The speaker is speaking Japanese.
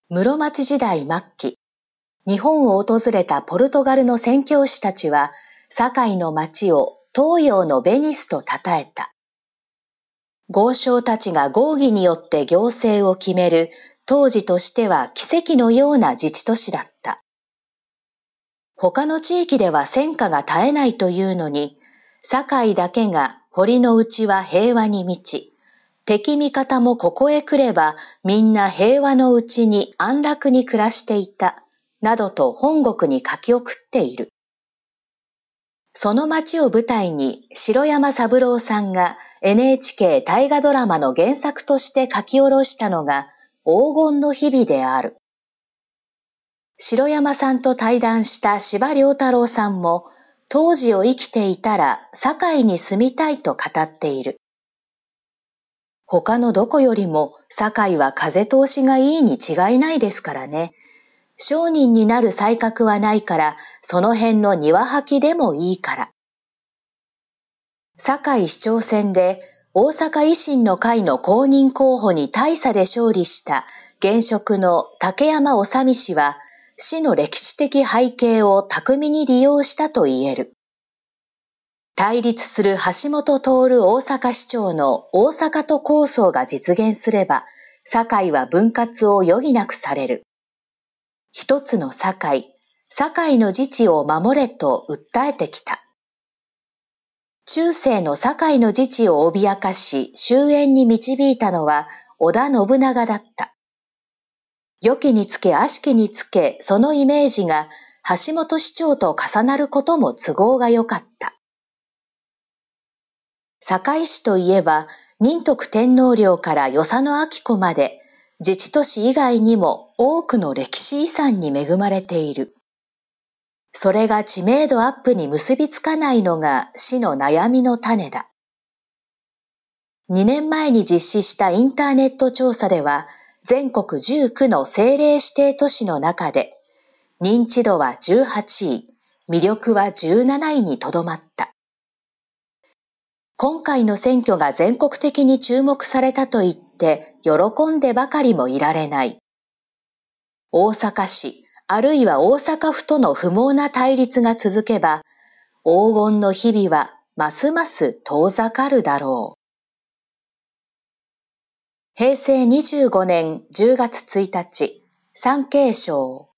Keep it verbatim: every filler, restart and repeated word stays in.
室町時代末期、日本を訪れたポルトガルの宣教師たちは、堺の町を東洋のベニスと称えた。豪商たちが合議によって行政を決める、当時としては奇跡のような自治都市だった。他の地域では戦火が絶えないというのに、堺だけが堀の内は平和に満ち、敵味方もここへ来ればみんな平和のうちに安楽に暮らしていた、などと本国に書き送っている。その町を舞台に城山三郎さんが エヌエイチケー 大河ドラマの原作として書き下ろしたのが黄金の日々である。城山さんと対談した司馬遼太郎さんも当時を生きていたら堺に住みたいと語っている。他のどこよりも堺は風通しがいいに違いないですからね。商人になる才覚はないから、その辺の庭履きでもいいから。堺市長選で大阪維新の会の公認候補に大差で勝利した現職の竹山治美氏は、市の歴史的背景を巧みに利用したと言える。対立する橋本徹大阪市長の大阪都構想が実現すれば、堺は分割を余儀なくされる。一つの堺、堺の自治を守れと訴えてきた。中世の堺の自治を脅かし終焉に導いたのは織田信長だった。良きにつけ悪しきにつけ、そのイメージが橋本市長と重なることも都合が良かった。堺市といえば、仁徳天皇陵から与謝野晶子まで、自治都市以外にも多くの歴史遺産に恵まれている。それが知名度アップに結びつかないのが市の悩みの種だ。にねんまえに実施したインターネット調査では、全国じゅうきゅうの政令指定都市の中で、認知度はじゅうはちい、魅力はじゅうなないにとどまった。今回の選挙が全国的に注目されたと言って喜んでばかりもいられない。大阪市、あるいは大阪府との不毛な対立が続けば、黄金の日々はますます遠ざかるだろう。へいせいにじゅうごねんじゅうがつついたち、産経省